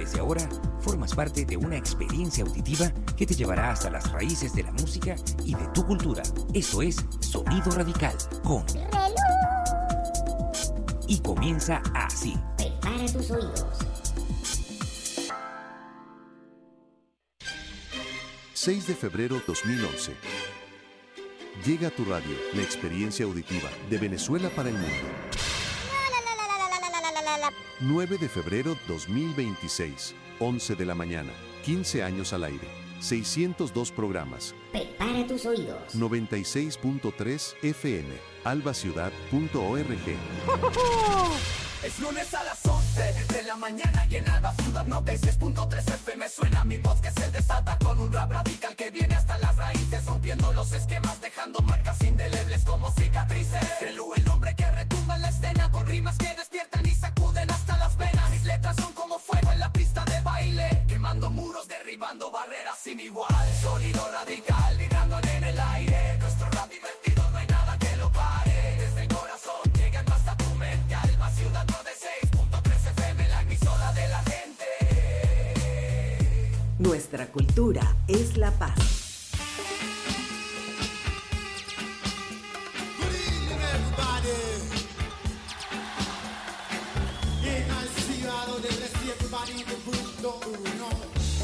Desde ahora, formas parte de una experiencia auditiva que te llevará hasta las raíces de la música y de tu cultura. Esto es Sonido Radical con Relú. Y comienza así. Prepara tus oídos. 6 de febrero 2011. Llega a tu radio la experiencia auditiva de Venezuela para el mundo. 9 de febrero 2026, 11 de la mañana, 15 años al aire, 602 programas. Prepara tus oídos. 96.3 FM, albaciudad.org. Es lunes a las 11 de la mañana y en Alba Ciudad 96.3 FM suena mi voz que se desata con un rap radical que viene hasta las raíces, rompiendo los esquemas, dejando marcas indelebles como cicatrices. Relú, el hombre que retumba en la escena con rimas que despiertan y sacuden hasta las venas. Mis letras son como fuego en la pista de baile, quemando muros, derribando barreras sin igual. Sonido radical, vibrando en el aire. Nuestro rap divertido, no hay nada que lo pare. Desde el corazón llegando hasta tu mente. Alba Ciudad 96.3 FM, la emisora de la gente. Nuestra cultura es la paz. Good evening, everybody. Yeah, nice to see you out there. Let's see everybody in the booth. Don't move, no.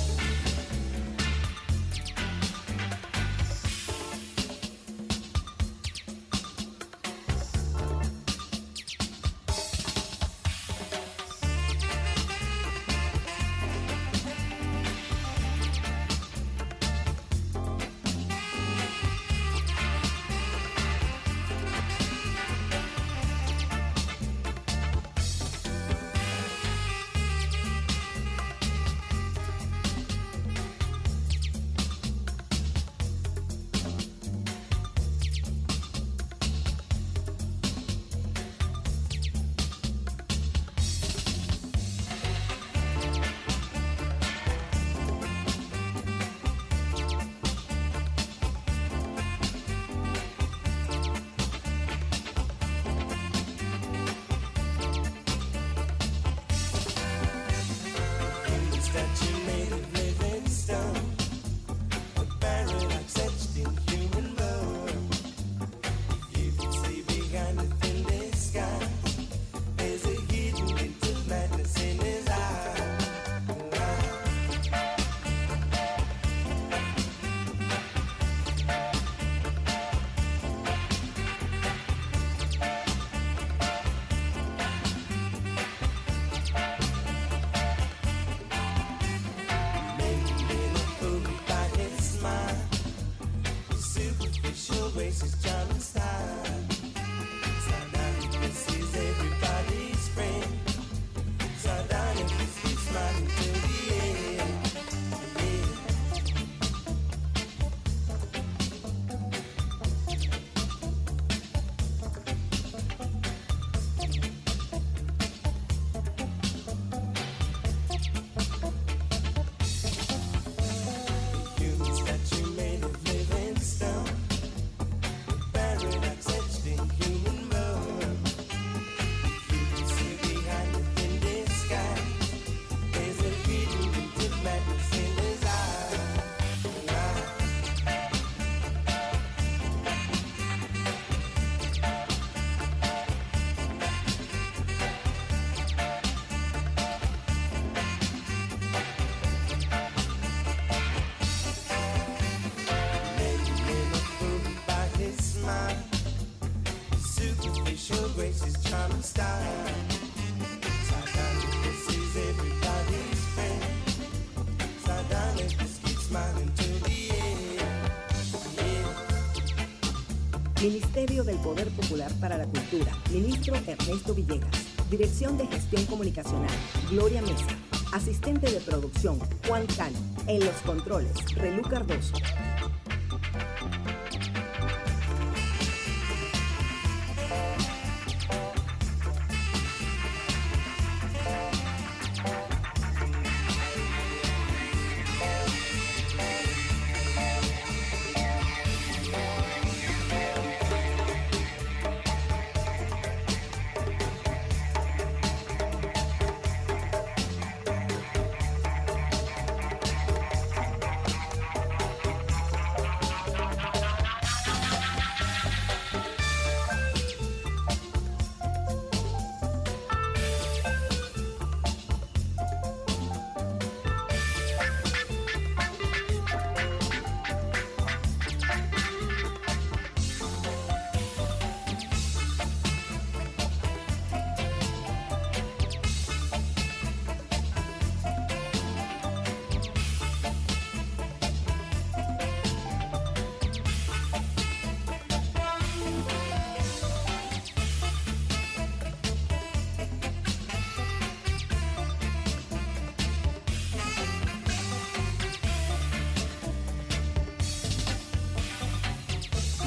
Ministerio del Poder Popular para la Cultura, Ministro Ernesto Villegas. Dirección de Gestión Comunicacional, Gloria Mesa. Asistente de Producción, Juan Cano. En los controles, Relú Cardoso.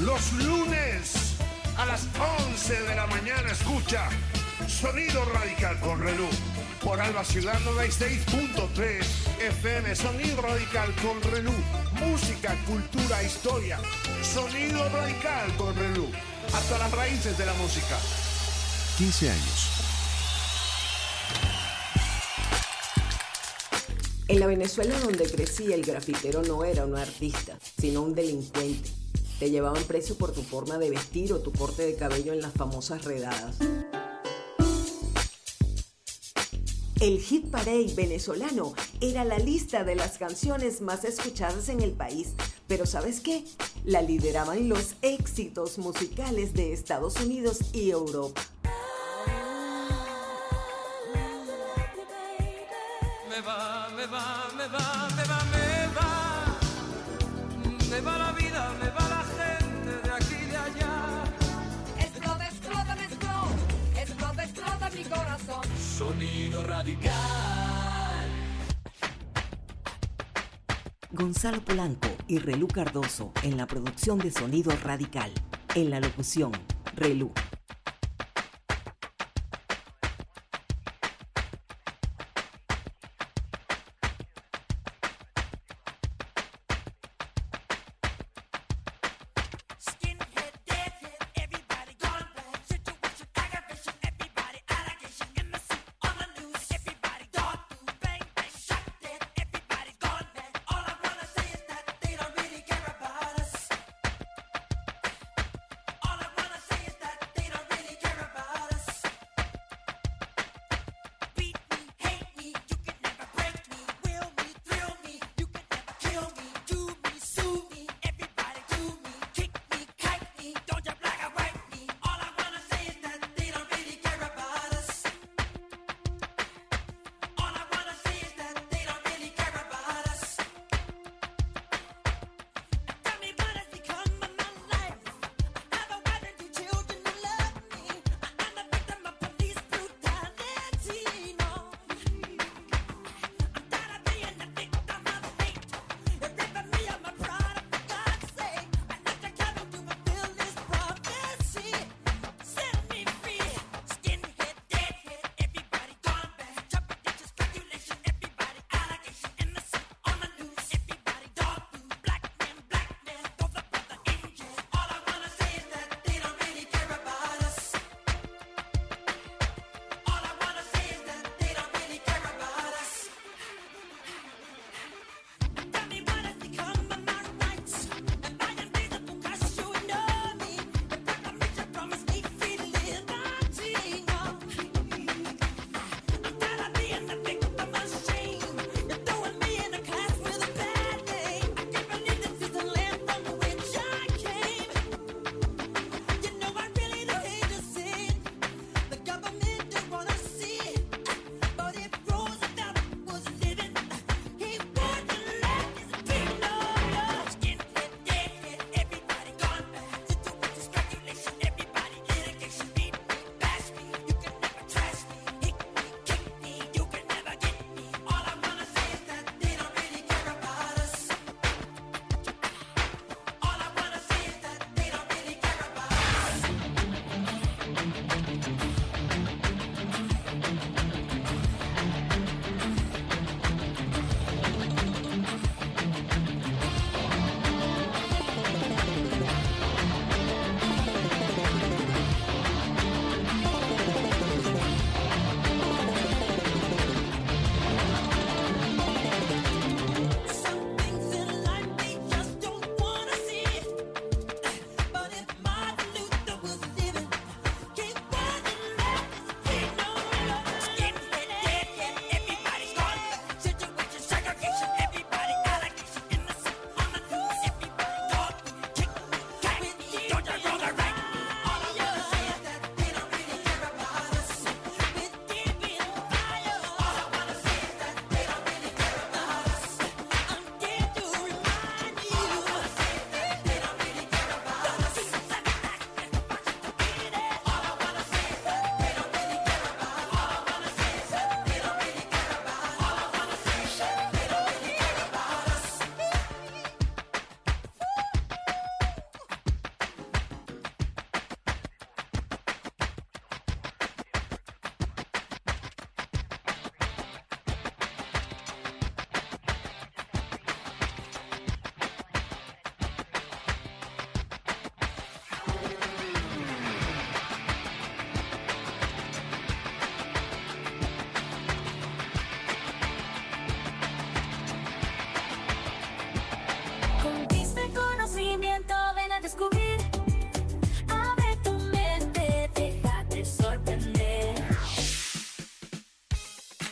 Los lunes a las 11 de la mañana escucha Sonido Radical con Relú por Alba Ciudad 96.3 FM. Sonido Radical con Relú. Música, cultura, historia. Sonido Radical con Relú. Hasta las raíces de la música. 15 años. En la Venezuela donde crecí, el grafitero no era un artista, sino un delincuente. Te llevaban preso por tu forma de vestir o tu corte de cabello en las famosas redadas. El Hit Parade venezolano era la lista de las canciones más escuchadas en el país. Pero ¿sabes qué? La lideraban los éxitos musicales de Estados Unidos y Europa. Me va la vida, me va la gente de aquí y de allá. Explota, explota, me explota, explota, explota mi corazón. Sonido Radical. Gonzalo Polanco y Relú Cardoso en la producción de Sonido Radical. En la locución, Relú. All I wanna say is that they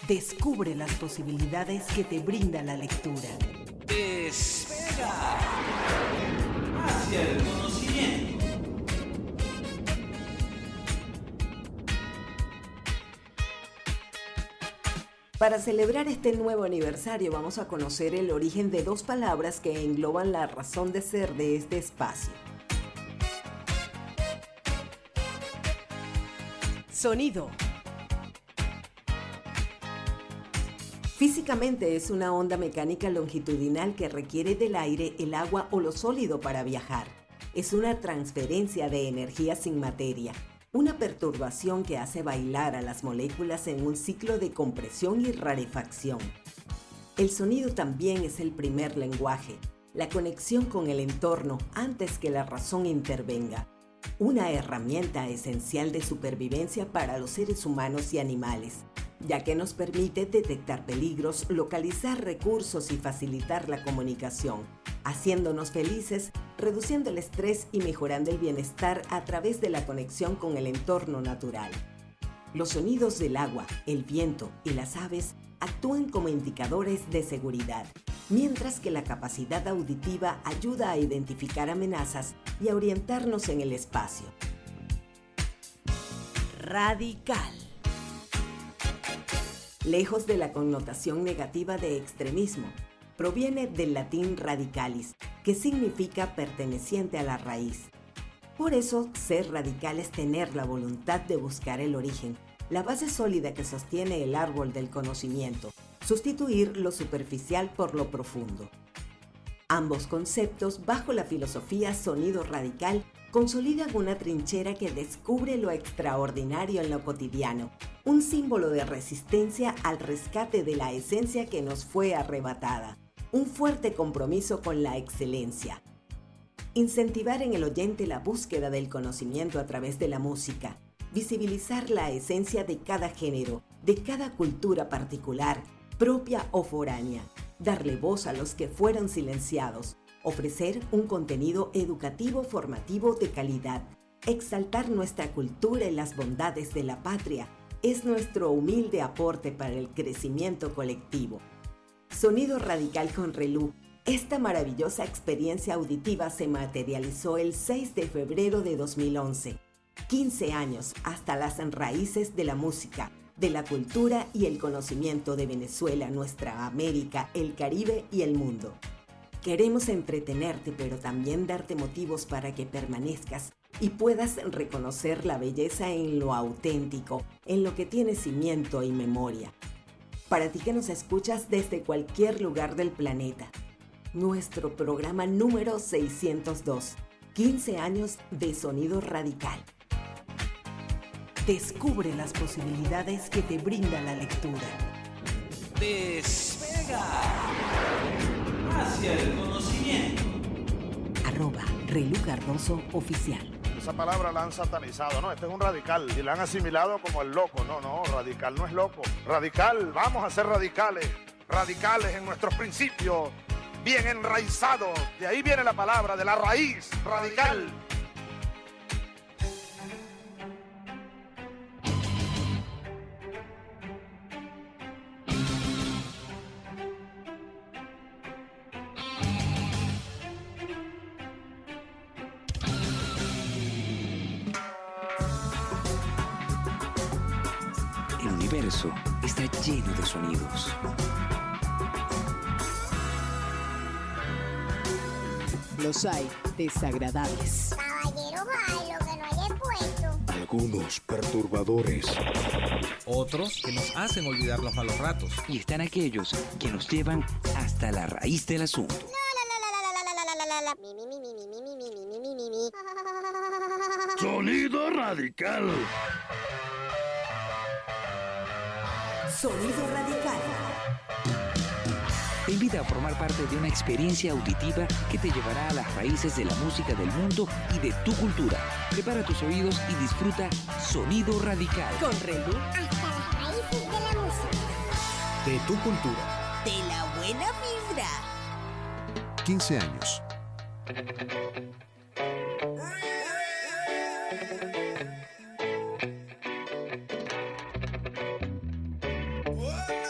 Descubre las posibilidades que te brinda la lectura. Despega hacia el conocimiento. Para celebrar este nuevo aniversario vamos a conocer el origen de dos palabras que engloban la razón de ser de este espacio. Sonido. Físicamente es una onda mecánica longitudinal que requiere del aire, el agua o lo sólido para viajar. Es una transferencia de energía sin materia, una perturbación que hace bailar a las moléculas en un ciclo de compresión y rarefacción. El sonido también es el primer lenguaje, la conexión con el entorno antes que la razón intervenga. Una herramienta esencial de supervivencia para los seres humanos y animales, ya que nos permite detectar peligros, localizar recursos y facilitar la comunicación, haciéndonos felices, reduciendo el estrés y mejorando el bienestar a través de la conexión con el entorno natural. Los sonidos del agua, el viento y las aves actúan como indicadores de seguridad, mientras que la capacidad auditiva ayuda a identificar amenazas y a orientarnos en el espacio. Radical. Lejos de la connotación negativa de extremismo, proviene del latín radicalis, que significa perteneciente a la raíz. Por eso, ser radical es tener la voluntad de buscar el origen, la base sólida que sostiene el árbol del conocimiento, sustituir lo superficial por lo profundo. Ambos conceptos, bajo la filosofía sonido radical, consolidan una trinchera que descubre lo extraordinario en lo cotidiano, un símbolo de resistencia al rescate de la esencia que nos fue arrebatada, un fuerte compromiso con la excelencia. Incentivar en el oyente la búsqueda del conocimiento a través de la música, visibilizar la esencia de cada género, de cada cultura particular, propia o foránea, darle voz a los que fueron silenciados, ofrecer un contenido educativo formativo de calidad, exaltar nuestra cultura y las bondades de la patria, es nuestro humilde aporte para el crecimiento colectivo. Sonido Radical con Relú. Esta maravillosa experiencia auditiva se materializó el 6 de febrero de 2011. 15 años hasta las raíces de la música, de la cultura y el conocimiento de Venezuela, nuestra América, el Caribe y el mundo. Queremos entretenerte, pero también darte motivos para que permanezcas y puedas reconocer la belleza en lo auténtico, en lo que tiene cimiento y memoria. Para ti que nos escuchas desde cualquier lugar del planeta, nuestro programa número 602, 15 años de Sonido Radical. Descubre las posibilidades que te brinda la lectura. Despega hacia el conocimiento. @Relú Cardoso Oficial. Esa palabra la han satanizado, ¿no? Este es un radical y la han asimilado como el loco. No, radical no es loco. Radical, vamos a ser radicales. Radicales en nuestros principios, bien enraizados. De ahí viene la palabra, de la raíz, radical. El universo está lleno de sonidos. Los hay desagradables. Caballero, ay, lo que no hay expuesto. Algunos perturbadores. Otros que nos hacen olvidar los malos ratos. Y están aquellos que nos llevan hasta la raíz del asunto. Sonido Radical. Sonido Radical. Te invita a formar parte de una experiencia auditiva que te llevará a las raíces de la música del mundo y de tu cultura. Prepara tus oídos y disfruta Sonido Radical. Con Relú. Hasta las raíces de la música. De tu cultura. De la buena vibra. 15 años. Whoa!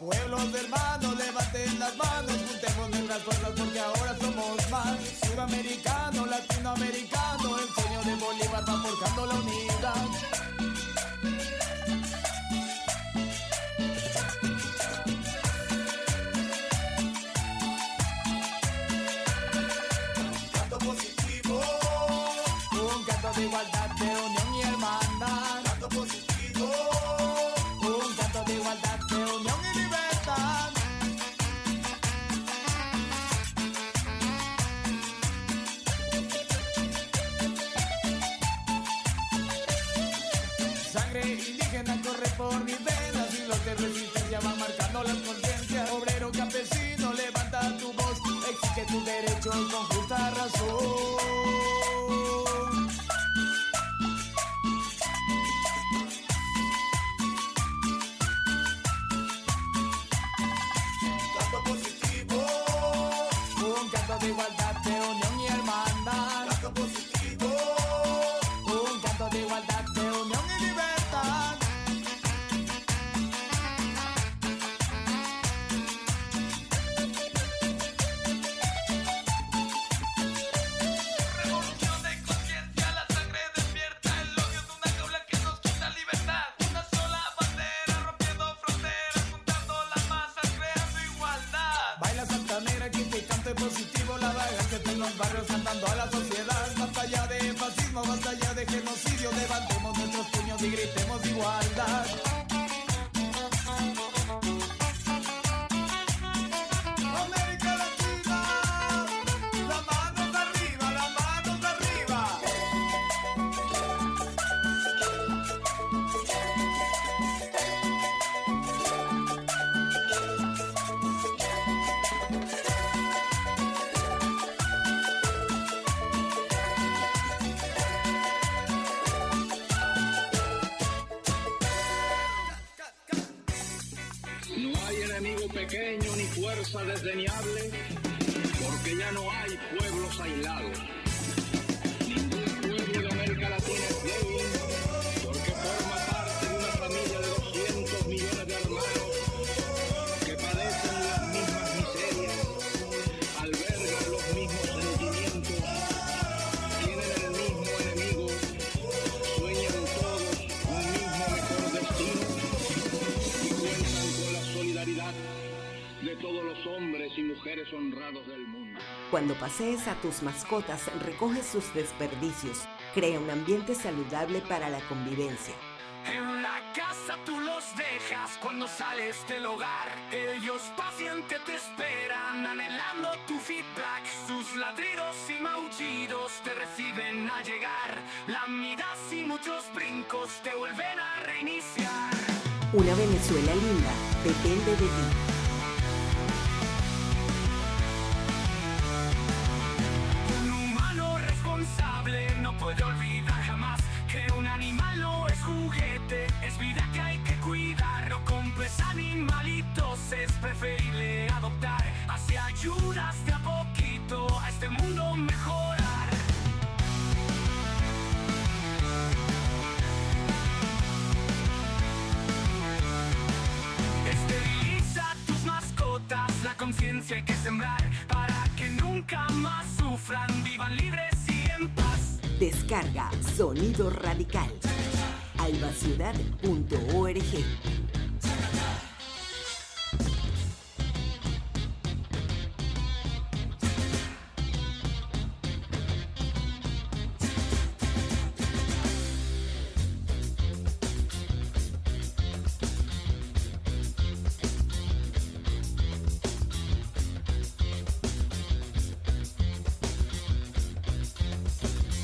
Pueblos hermanos, levanten las manos, juntemos nuestras fuerzas porque ahora somos más. Suramericano, latinoamericano, el sueño de Bolívar va forjando la unidad. Canto positivo, un canto de igualdad, de unión y hermandad. Canto positivo, un canto de igualdad, de unión y libertad. Sangre indígena corre por mis venas y los de resistencia van marcando las conciencias. Obrero campesino, levanta tu voz, exige tus derechos con justa razón. Canto positivo, un canto de igualdad, de unión y hermandad. Canto positivo, un canto de igualdad, de unión y libertad. Revolución de conciencia, la sangre despierta. El odio es una jaula que nos quita libertad. Una sola bandera rompiendo fronteras, juntando las masas, creando igualdad. Baila santanera que te cante positivo, la vaga que en los barrios cantando a la sociedad. Basta ya de fascismo, basta ya de genocidio, levantemos nuestros puños y gritemos igualdad. América Latina, las manos arriba, las manos arriba. No hay enemigo pequeño ni fuerza desdeñable, porque ya no hay pueblos aislados. Ningún pueblo de América Latina es débil, porque forma parte de una familia de 200 millones de hermanos que padecen las mismas miserias, albergan los mismos sentimientos, tienen el mismo enemigo, sueñan todos un mismo mejor destino y cuentan con la solidaridad de todos los hombres y mujeres honrados del mundo. Cuando pasees a tus mascotas, recoge sus desperdicios. Crea un ambiente saludable para la convivencia. En la casa tú los dejas cuando sales del hogar. Ellos pacientes te esperan, anhelando tu feedback. Sus ladridos y maullidos te reciben al llegar. Lamidas y muchos brincos te vuelven a reiniciar. Una Venezuela linda depende de ti. Un humano responsable no puede olvidar jamás que un animal no es juguete, es vida que hay que cuidar. No compres animalitos, es preferible adoptar. Así ayudas de a poquito a este mundo mejorar. Esteriliza tus mascotas, la conciencia hay que sembrar para que nunca más sufran, vivan libres y en paz. Descarga Sonido Radical. albaciudad.org.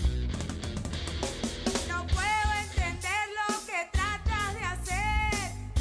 No puedo entender lo que tratas de hacer.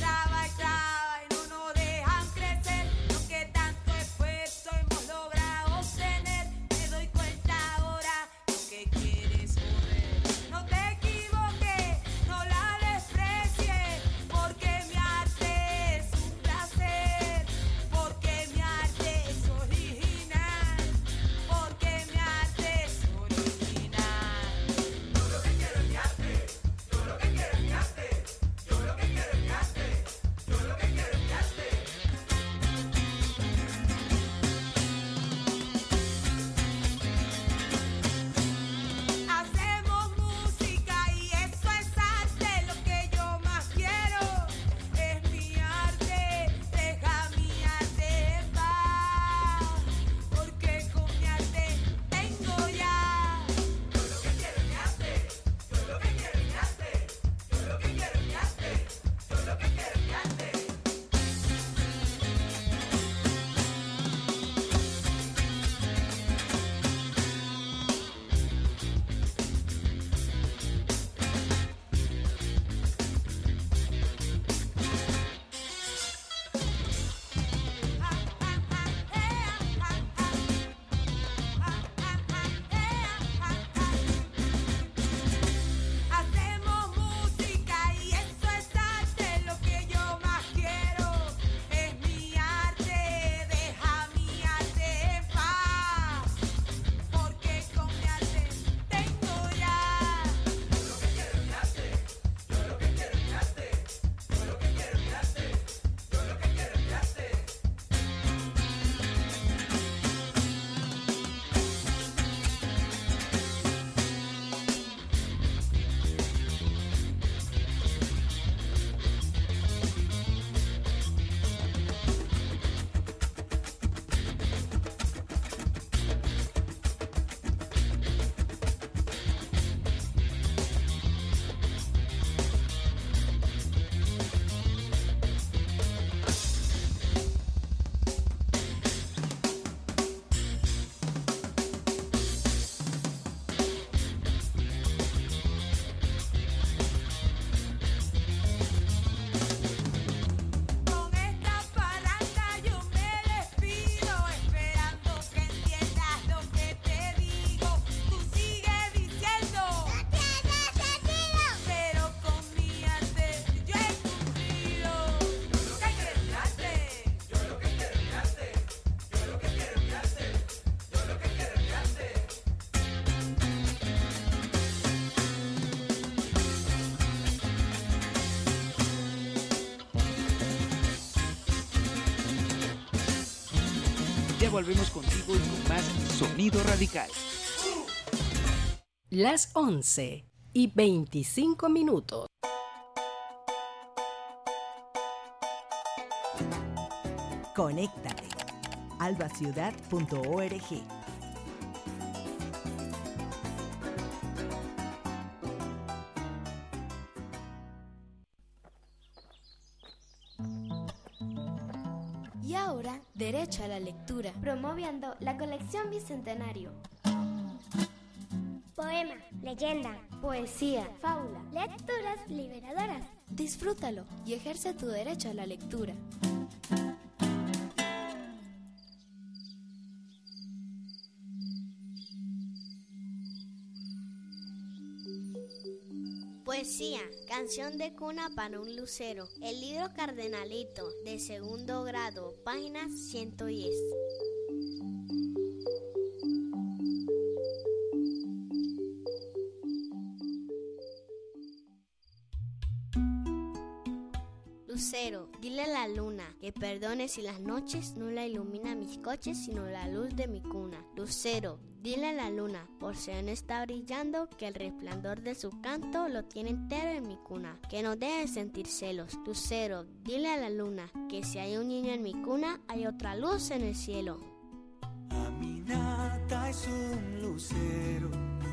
Ya volvemos contigo y con más Sonido Radical. Las 11:25. Conéctate. albaciudad.org. Y ahora, derecho a la lectura, promoviendo la colección Bicentenario. Poema, leyenda, poesía, fábula, lecturas liberadoras. Disfrútalo y ejerce tu derecho a la lectura. Poesía, canción de cuna para un lucero. El libro Cardenalito, de segundo grado, página 110. Lucero, dile a la luna que perdone si las noches no la ilumina mis coches, sino la luz de mi cuna. Lucero, dile a la luna, por si no está brillando, que el resplandor de su canto lo tiene entero en mi cuna, que no debe sentir celos. Lucero, dile a la luna, que si hay un niño en mi cuna, hay otra luz en el cielo. Aminata es un lucero,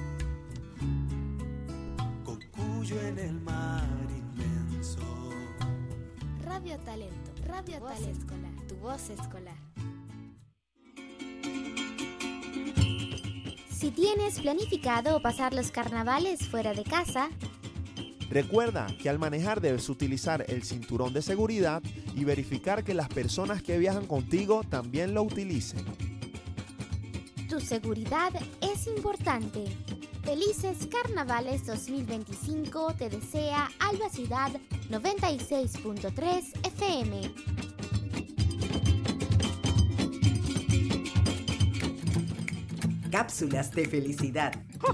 cocuyo en el mar inmenso. Radio Talento, Radio Talento Escolar, tu voz escolar. Si tienes planificado pasar los carnavales fuera de casa, recuerda que al manejar debes utilizar el cinturón de seguridad y verificar que las personas que viajan contigo también lo utilicen. Tu seguridad es importante. Felices Carnavales 2025 te desea Alba Ciudad 96.3 FM. Cápsulas de felicidad.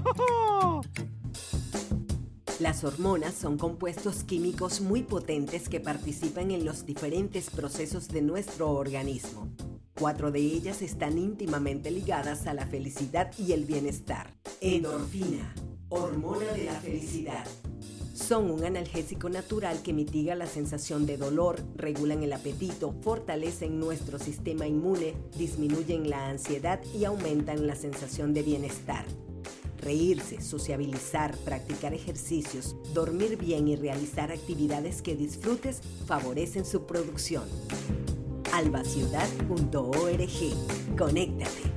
Las hormonas son compuestos químicos muy potentes que participan en los diferentes procesos de nuestro organismo. 4 de ellas están íntimamente ligadas a la felicidad y el bienestar. Endorfina, hormona de la felicidad. Son un analgésico natural que mitiga la sensación de dolor, regulan el apetito, fortalecen nuestro sistema inmune, disminuyen la ansiedad y aumentan la sensación de bienestar. Reírse, sociabilizar, practicar ejercicios, dormir bien y realizar actividades que disfrutes favorecen su producción. albaciudad.org. Conéctate.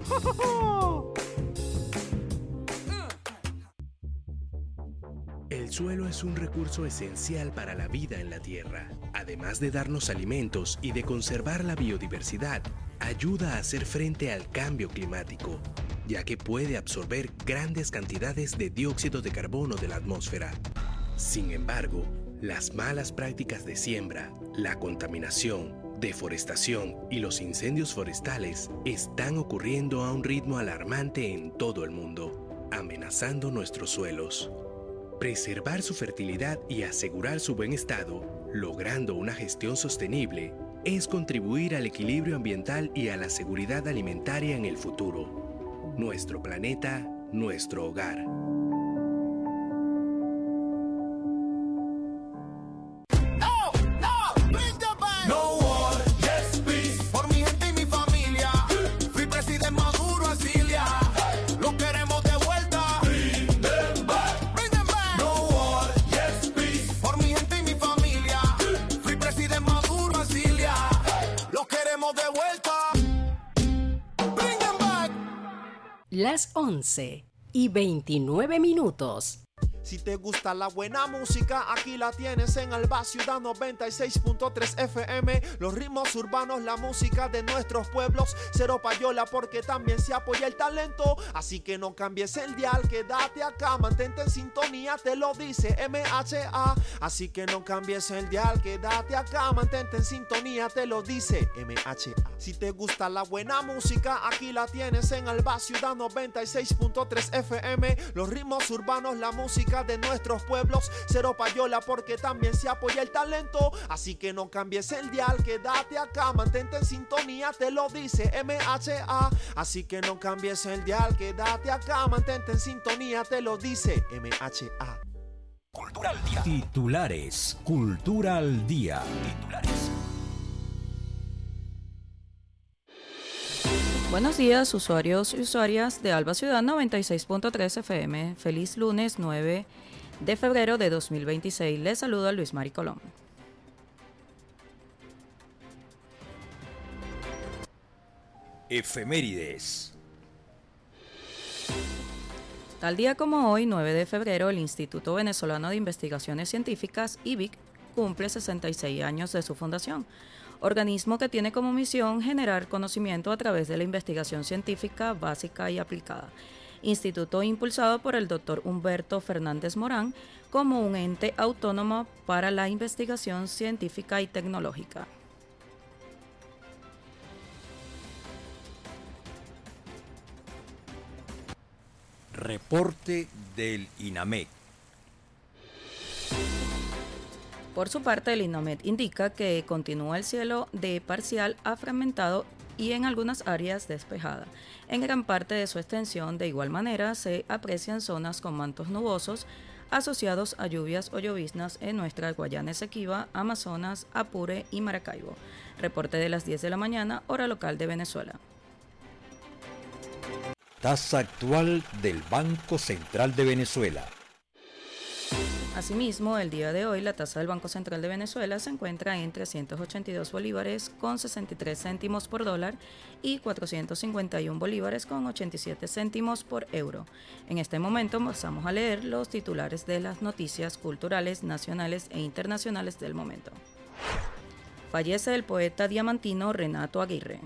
El suelo es un recurso esencial para la vida en la Tierra. Además de darnos alimentos y de conservar la biodiversidad, ayuda a hacer frente al cambio climático, ya que puede absorber grandes cantidades de dióxido de carbono de la atmósfera. Sin embargo, las malas prácticas de siembra, la contaminación, deforestación y los incendios forestales están ocurriendo a un ritmo alarmante en todo el mundo, amenazando nuestros suelos. Preservar su fertilidad y asegurar su buen estado, logrando una gestión sostenible, es contribuir al equilibrio ambiental y a la seguridad alimentaria en el futuro. Nuestro planeta, nuestro hogar. Las 11:29. Si te gusta la buena música, aquí la tienes en Alba Ciudad 96.3 FM. Los ritmos urbanos, la música de nuestros pueblos. Cero payola porque también se apoya el talento. Así que no cambies el dial, quédate acá, mantente en sintonía, te lo dice MHA. Así que no cambies el dial, quédate acá, mantente en sintonía, te lo dice MHA. Si te gusta la buena música, aquí la tienes en Alba Ciudad 96.3 FM. Los ritmos urbanos, la música música de nuestros pueblos. Cero payola porque también se apoya el talento. Así que no cambies el dial, quédate acá, mantente en sintonía, te lo dice MHA. Así que no cambies el dial, quédate acá, mantente en sintonía, te lo dice MHA. Cultura al día. Titulares. Cultura al día. Titulares. Buenos días, usuarios y usuarias de Alba Ciudad 96.3 FM. Feliz lunes 9 de febrero de 2026. Les saluda Luis Mari Colón. Efemérides. Tal día como hoy, 9 de febrero, el Instituto Venezolano de Investigaciones Científicas, IVIC, cumple 66 años de su fundación, organismo que tiene como misión generar conocimiento a través de la investigación científica básica y aplicada. Instituto impulsado por el Dr. Humberto Fernández Morán como un ente autónomo para la investigación científica y tecnológica. Reporte del INAMED. Por su parte, el INAMED indica que continúa el cielo de parcial a fragmentado y en algunas áreas despejada. En gran parte de su extensión, de igual manera, se aprecian zonas con mantos nubosos asociados a lluvias o lloviznas en nuestra Guayana Esequiba, Amazonas, Apure y Maracaibo. Reporte de las 10 de la mañana, hora local de Venezuela. Tasa actual del Banco Central de Venezuela. Asimismo, el día de hoy la tasa del Banco Central de Venezuela se encuentra en 382 bolívares con 63 céntimos por dólar y 451 bolívares con 87 céntimos por euro. En este momento pasamos a leer los titulares de las noticias culturales nacionales e internacionales del momento. Fallece el poeta diamantino Renato Aguirre.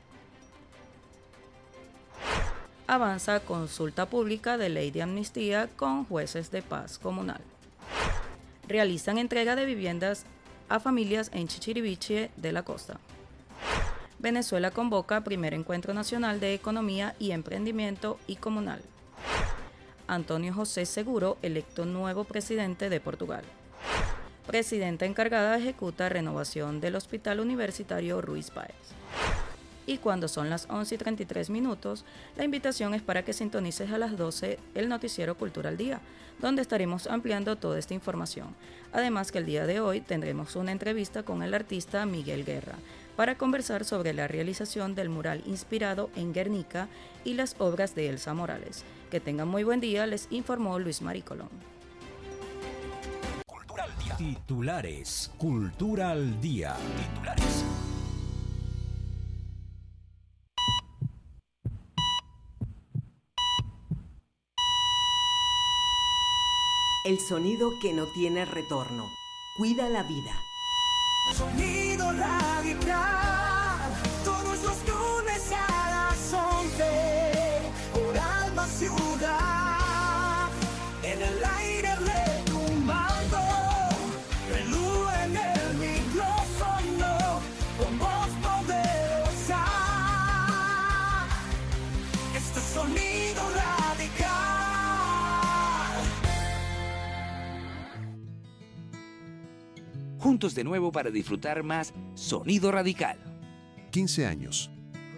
Avanza consulta pública de ley de amnistía con jueces de paz comunal. Realizan entrega de viviendas a familias en Chichiriviche de la Costa. Venezuela convoca primer encuentro nacional de economía y emprendimiento y comunal. Antonio José Seguro, electo nuevo presidente de Portugal. Presidenta encargada ejecuta renovación del Hospital Universitario Ruiz Páez. Y cuando son las 11:33, la invitación es para que sintonices a las 12 el noticiero Cultura al Día, donde estaremos ampliando toda esta información. Además que el día de hoy tendremos una entrevista con el artista Miguel Guerra para conversar sobre la realización del mural inspirado en Guernica y las obras de Elsa Morales. Que tengan muy buen día, les informó Luis Mari Colón. Cultura al Día. Titulares. Cultura al Día. Titulares. El sonido que no tiene retorno. Cuida la vida. Sonido radical. Todos los lunes a las 11. Por Alba Ciudad. En el aire retumbando. Relú en el micrófono. Con voz poderosa. Este sonido radical. Juntos de nuevo para disfrutar más Sonido Radical. 15 años.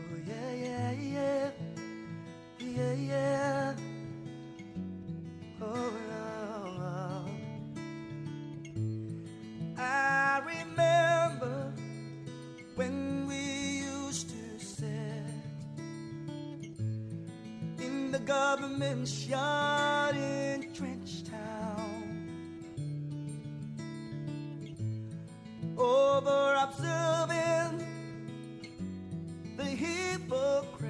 I remember when we used to sit in the government yard in Trenchtown, over observing the hypocrites,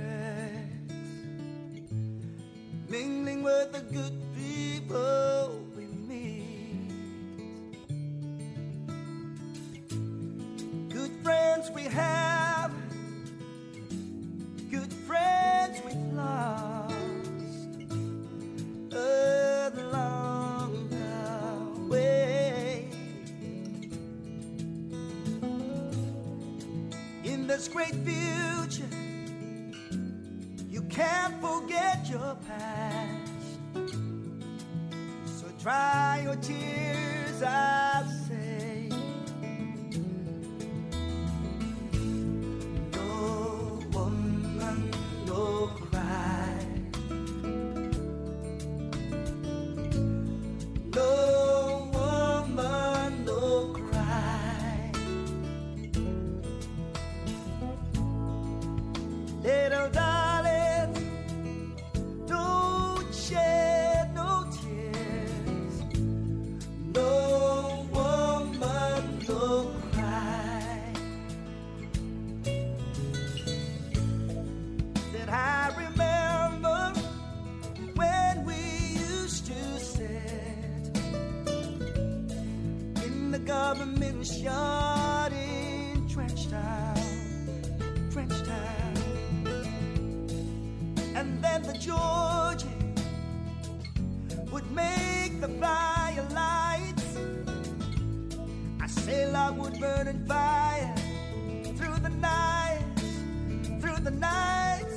mingling with the good people we meet. Good friends we have, good friends we've lost along the way. In this great future, you can't forget your past. So dry your tears, I'll say. No woman, no cry. No woman, no cry. Little darling, don't shed no tears. No woman, no cry. That I remember when we used to sit in the government yard in Trenchtown, and then the Georgie would make the fire lights. I say love would burn in fire through the nights, through the nights.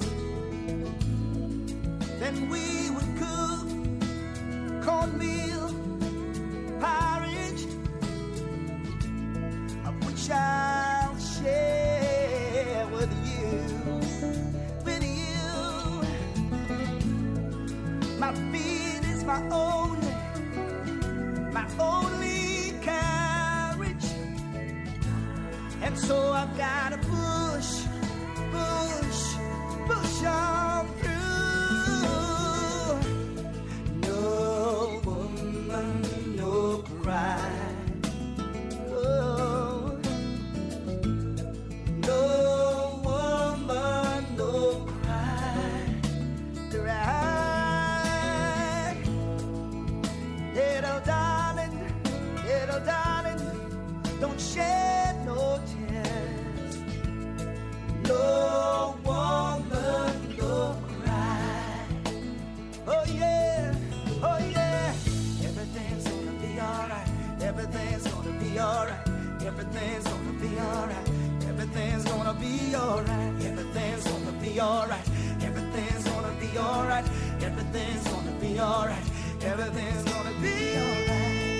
Then we would cook cornmeal porridge, of which I'll share with you, with you. My feet is my only carriage, and so I've got to push on through. No woman, no cry. Oh. No woman, no cry. Cry. Little darling, don't shed no tears. No woman, no cry. Oh yeah, oh yeah. Everything's gonna be alright. Everything's gonna be alright. Everything's gonna be alright. Everything's gonna be alright. Everything's gonna be alright. Everything's gonna be alright. Everything's gonna be alright. Everything's gonna be alright.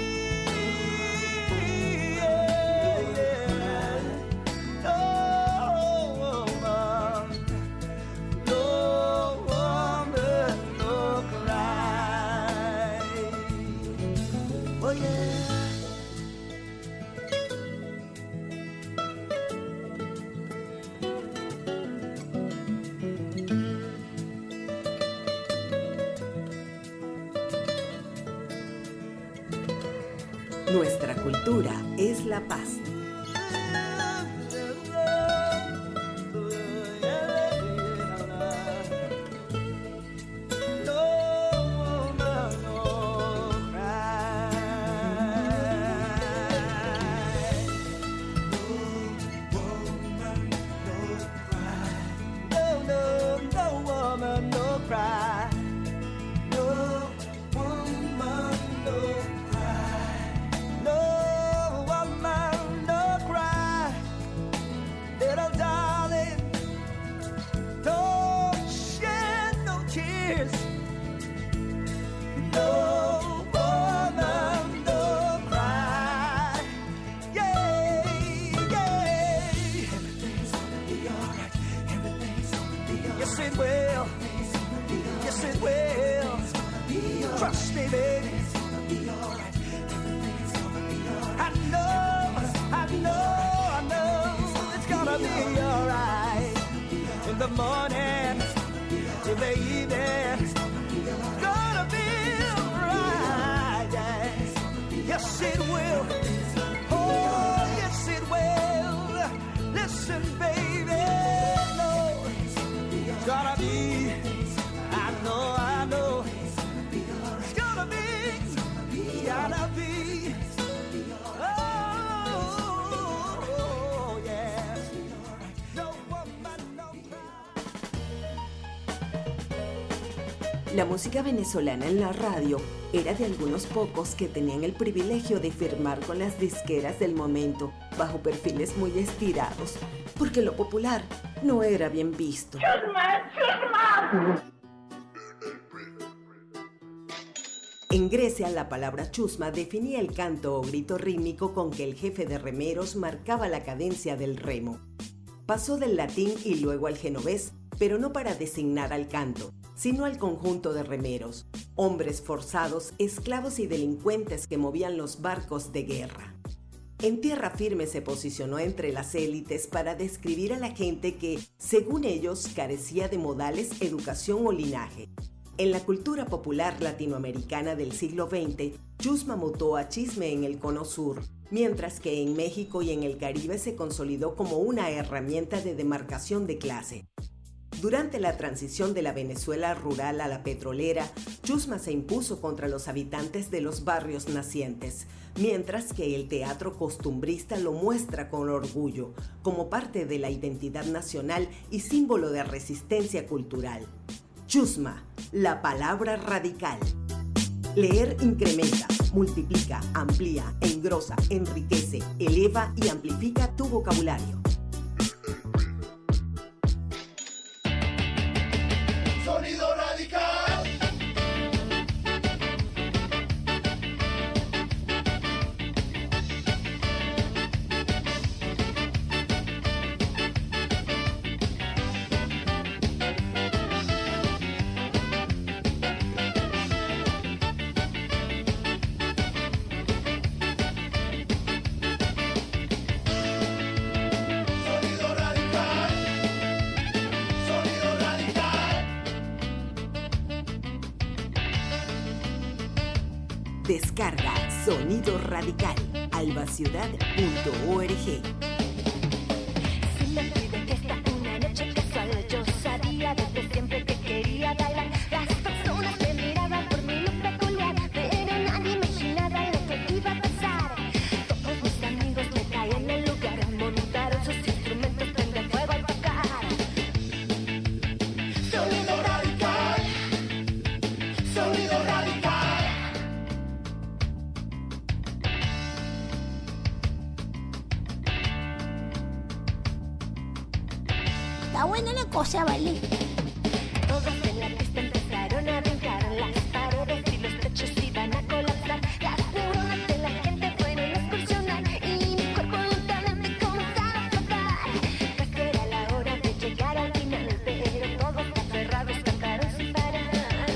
Nuestra cultura es la paz. La música venezolana en la radio era de algunos pocos que tenían el privilegio de firmar con las disqueras del momento bajo perfiles muy estirados, porque lo popular no era bien visto. En En Grecia, la palabra chusma definía el canto o grito rítmico con que el jefe de remeros marcaba la cadencia del remo. Pasó del latín y luego al genovés, pero no para designar al canto, sino al conjunto de remeros, hombres forzados, esclavos y delincuentes que movían los barcos de guerra. En tierra firme se posicionó entre las élites para describir a la gente que, según ellos, carecía de modales, educación o linaje. En la cultura popular latinoamericana del siglo XX, chusma mutó a chisme en el Cono Sur, mientras que en México y en el Caribe se consolidó como una herramienta de demarcación de clase. Durante la transición de la Venezuela rural a la petrolera, chusma se impuso contra los habitantes de los barrios nacientes, mientras que el teatro costumbrista lo muestra con orgullo, como parte de la identidad nacional y símbolo de resistencia cultural. Chusma, la palabra radical. Leer incrementa, multiplica, amplía, engrosa, enriquece, eleva y amplifica tu vocabulario. Sonido radical. Descarga Sonido Radical, albaciudad.org. Si me pide que esta una noche casual, yo sabía desde siempre que quería bailar. Las personas me miraban por mi look peculiar, pero nadie imaginaba lo que iba a pasar. Todos mis amigos me caían en el lugar, montaron sus instrumentos, prenden fuego al tocar. Sonido radical, sonido radical. Está buena la cosa, ¿vale? Todos en la pista empezaron a brincar, las paredes y los techos iban a colapsar. Las neuronas de la gente fueron a excursionar y mi cuerpo lentamente comenzaba a flotar. Casi era la hora de llegar al final, pero todos aferrados cantaron sin parar.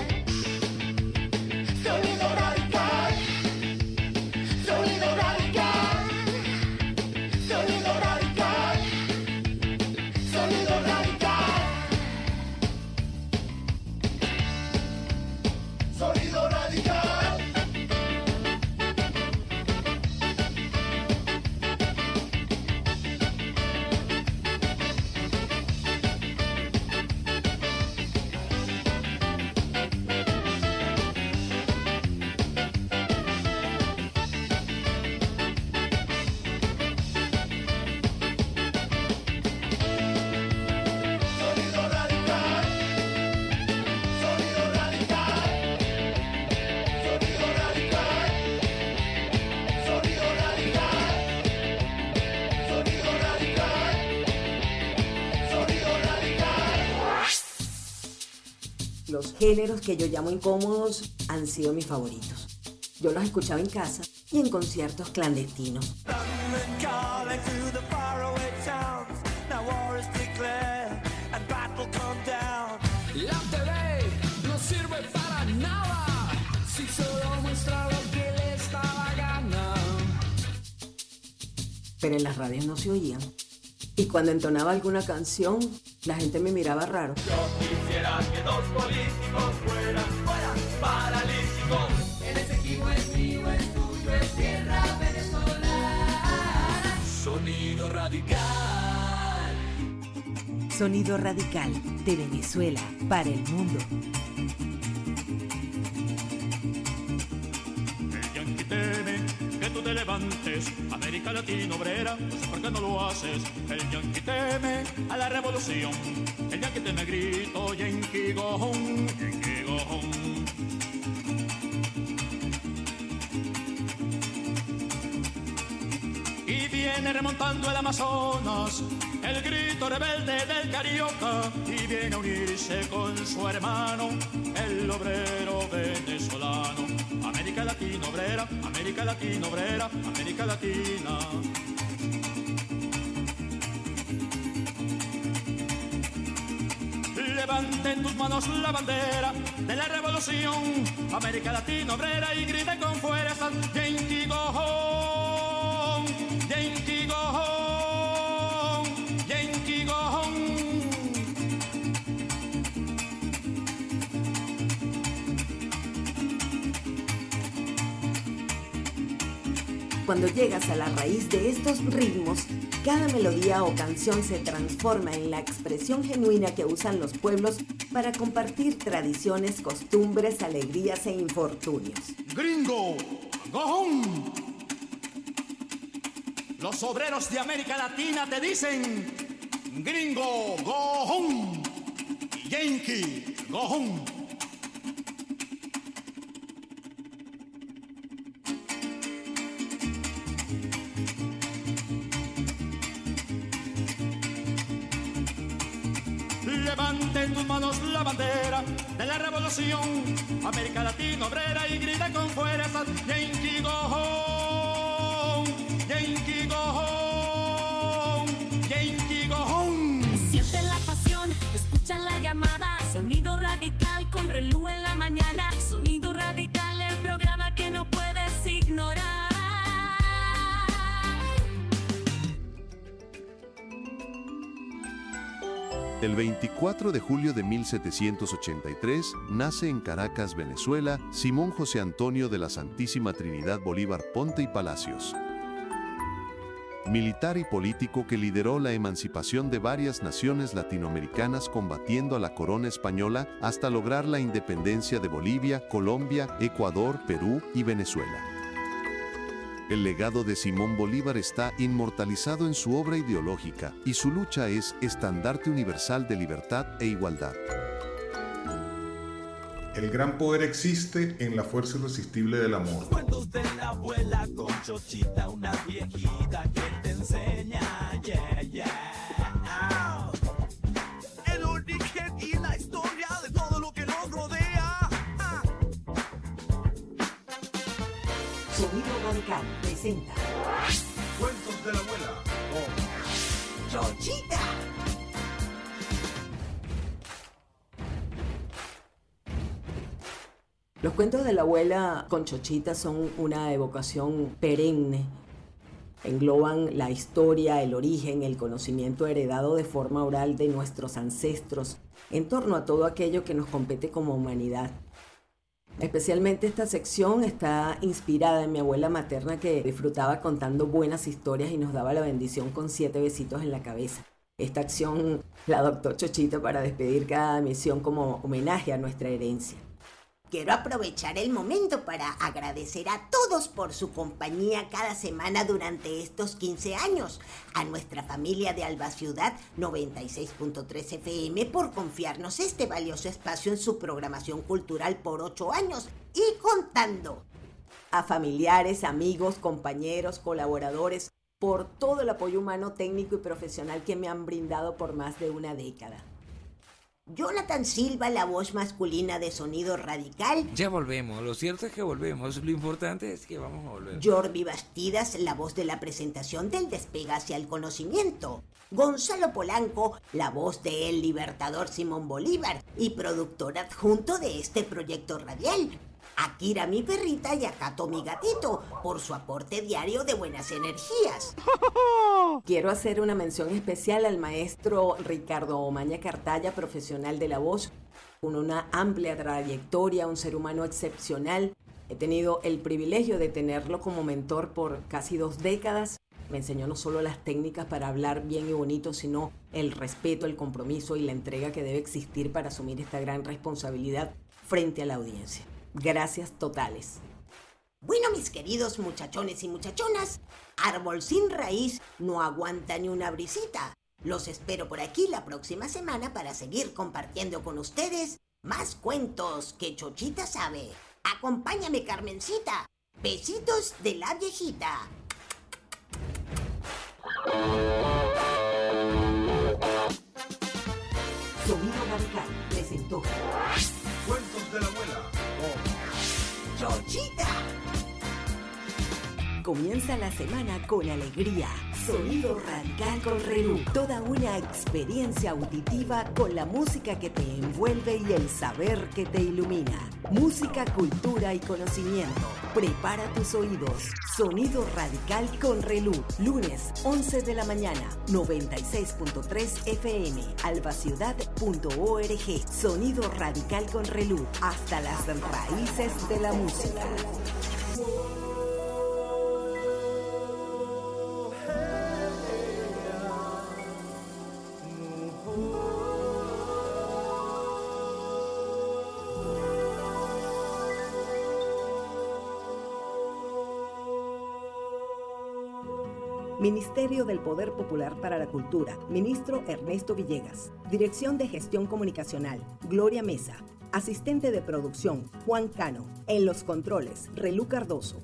Sonido radical, sonido radical, sonido radical, sonido radical. Sonido radical. Sonido radical. Sonido radical. Sonido radical. Sonido radical. Sonido radical. Sonido radical. Los géneros que yo llamo incómodos han sido mis favoritos. Yo los escuchaba en casa y en conciertos clandestinos. Calling to the faraway towns. Now war is declared and battle come down. La TV no sirve para nada si solo muestra lo que le está la gana. Pero en las radios no se oían. Y cuando entonaba alguna canción, la gente me miraba raro. Yo quisiera que dos políticos fueran paralíticos. El Esequibo es mío, es tuyo, es tierra venezolana. Sonido radical. Sonido radical de Venezuela para el mundo. El yanqui teme que tú te levantes, América Latina obrera, no sé por qué no lo haces. El yanqui teme a la revolución, el yanqui teme grito, yanqui gojón, yanqui gojón. Y viene remontando el Amazonas, el grito rebelde del carioca y viene a unirse con su hermano, el obrero venezolano. América Latina obrera, América Latina obrera, América Latina. Levante en tus manos la bandera de la revolución, América Latina obrera, y grita con fuerza, Yankee go home, Yankee go home, Yankee go home. Cuando llegas a la raíz de estos ritmos, cada melodía o canción se transforma en la expresión genuina que usan los pueblos para compartir tradiciones, costumbres, alegrías e infortunios. Gringo, go home. Los obreros de América Latina te dicen, gringo, go home. Yankee, go home. Levante en tus manos la bandera de la revolución, América Latina obrera, y grita con fuerza, Yankee go home, Yankee go home, Yankee go home. Siente la pasión, escucha la llamada, sonido radical con Relú en la mañana. Sonido radical, el programa que no puedes ignorar. El 24 de julio de 1783 nace en Caracas, Venezuela, Simón José Antonio de la Santísima Trinidad Bolívar Ponte y Palacios. Militar y político que lideró la emancipación de varias naciones latinoamericanas combatiendo a la corona española hasta lograr la independencia de Bolivia, Colombia, Ecuador, Perú y Venezuela. El legado de Simón Bolívar está inmortalizado en su obra ideológica y su lucha es estandarte universal de libertad e igualdad. El gran poder existe en la fuerza irresistible del amor. Cuentos de la abuela con Chochita, una viejita que te enseña, yeah, yeah. El origen y la historia de todo lo que nos rodea. Sonido Radical presenta Cuentos de la abuela con Chochita. Los cuentos de la abuela con Chochita son una evocación perenne. Engloban la historia, el origen, el conocimiento heredado de forma oral de nuestros ancestros en torno a todo aquello que nos compete como humanidad. Especialmente esta sección está inspirada en mi abuela materna, que disfrutaba contando buenas historias y nos daba la bendición con 7 besitos en la cabeza. Esta acción la adoptó Chochita para despedir cada emisión como homenaje a nuestra herencia. Quiero aprovechar el momento para agradecer a todos por su compañía cada semana durante estos 15 años. A nuestra familia de Alba Ciudad 96.3 FM por confiarnos este valioso espacio en su programación cultural por 8 años y contando. A familiares, amigos, compañeros, colaboradores, por todo el apoyo humano, técnico y profesional que me han brindado por más de una década. Jonathan Silva, la voz masculina de Sonido Radical. Ya volvemos, lo cierto es que volvemos, lo importante es que vamos a volver. Jordi Bastidas, la voz de la presentación del Despega hacia el conocimiento. Gonzalo Polanco, la voz de El Libertador Simón Bolívar y productor adjunto de este proyecto radial. Akira, mi perrita, y a Cato, mi gatito, por su aporte diario de buenas energías. Quiero hacer una mención especial al maestro Ricardo Omaña Cartaya, profesional de la voz, con una amplia trayectoria, un ser humano excepcional. He tenido el privilegio de tenerlo como mentor por casi 2 décadas. Me enseñó no solo las técnicas para hablar bien y bonito, sino el respeto, el compromiso y la entrega que debe existir para asumir esta gran responsabilidad frente a la audiencia. Gracias totales. Bueno, mis queridos muchachones y muchachonas, árbol sin raíz no aguanta ni una brisita. Los espero por aquí la próxima semana para seguir compartiendo con ustedes más cuentos que Chochita sabe. Acompáñame, Carmencita. Besitos de la viejita. Sonido Radical presentó Cuentos de la abuela. ¡Chochita! Comienza la semana con alegría. Sonido Radical con Relú. Toda una experiencia auditiva con la música que te envuelve y el saber que te ilumina. Música, cultura y conocimiento. Prepara tus oídos. Sonido Radical con Relú. Lunes, 11 de la mañana, 96.3 FM, albaciudad.org. Sonido Radical con Relú. Hasta las raíces de la música. Ministerio del Poder Popular para la Cultura, Ministro Ernesto Villegas. Dirección de Gestión Comunicacional, Gloria Mesa. Asistente de Producción, Juan Cano. En los controles, Relú Cardoso.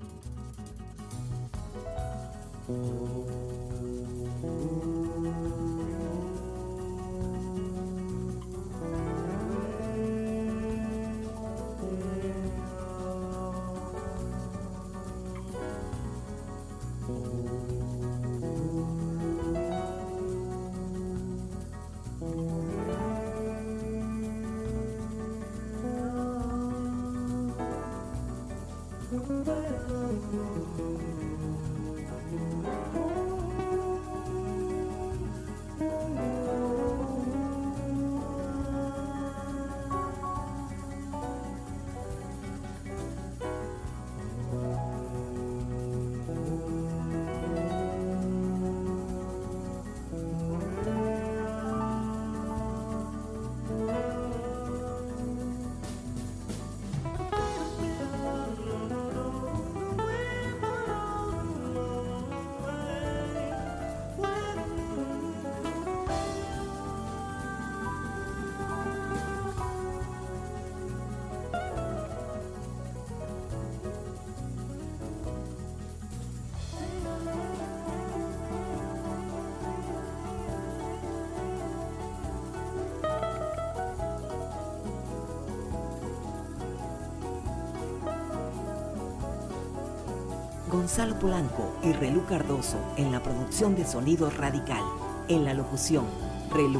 Gonzalo Polanco y Relú Cardoso en la producción de Sonido Radical. En la locución, Relú.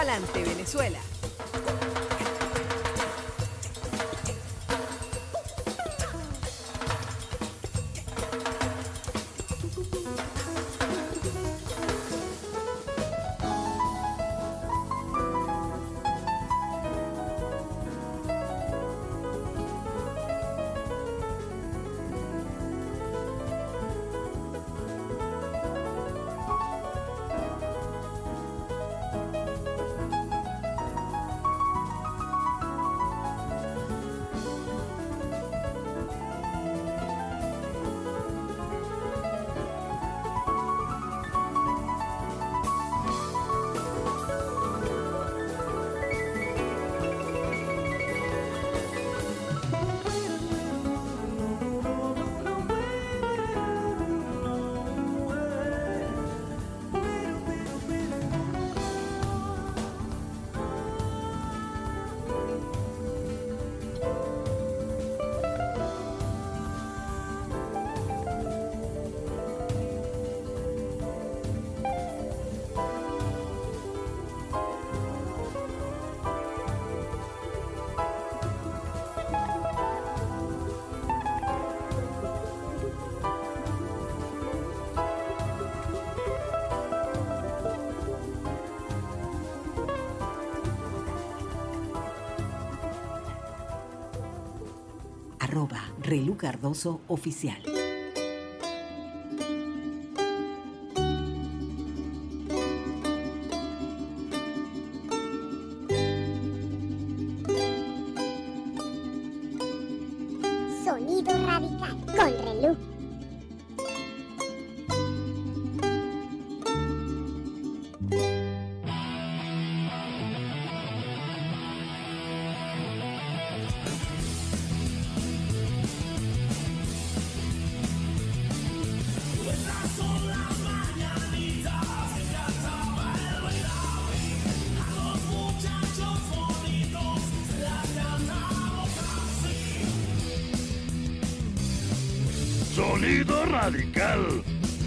Pa'lante, Venezuela. Relu Cardoso Oficial. Sonido radical con Relu. Sonido radical.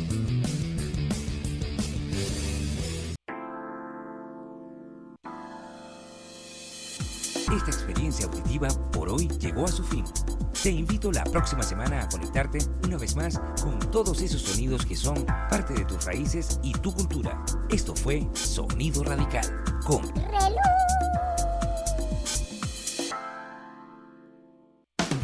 Esta experiencia auditiva por hoy llegó a su fin. Te invito la próxima semana a conectarte una vez más con todos esos sonidos que son parte de tus raíces y tu cultura. Esto fue Sonido Radical con Relu.